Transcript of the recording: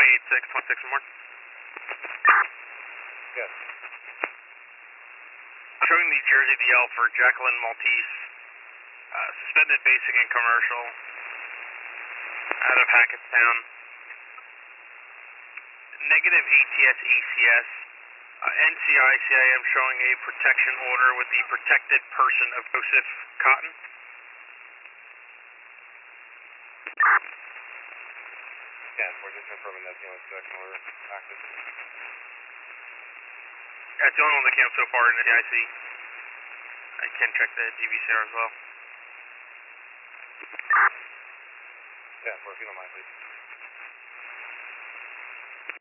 26 and more. Yes. Showing the Jersey DL for Jacqueline Maltese, suspended basic and commercial, out of Hackettstown. Negative ATS ACS. NCI CIM showing a protection order with the protected person of Joseph Cotton. Yes, we're just confirming that's the only protection order active. That's the only one that came so far in the IC. I can check the DVCR as well. Yeah, if you don't mind, please.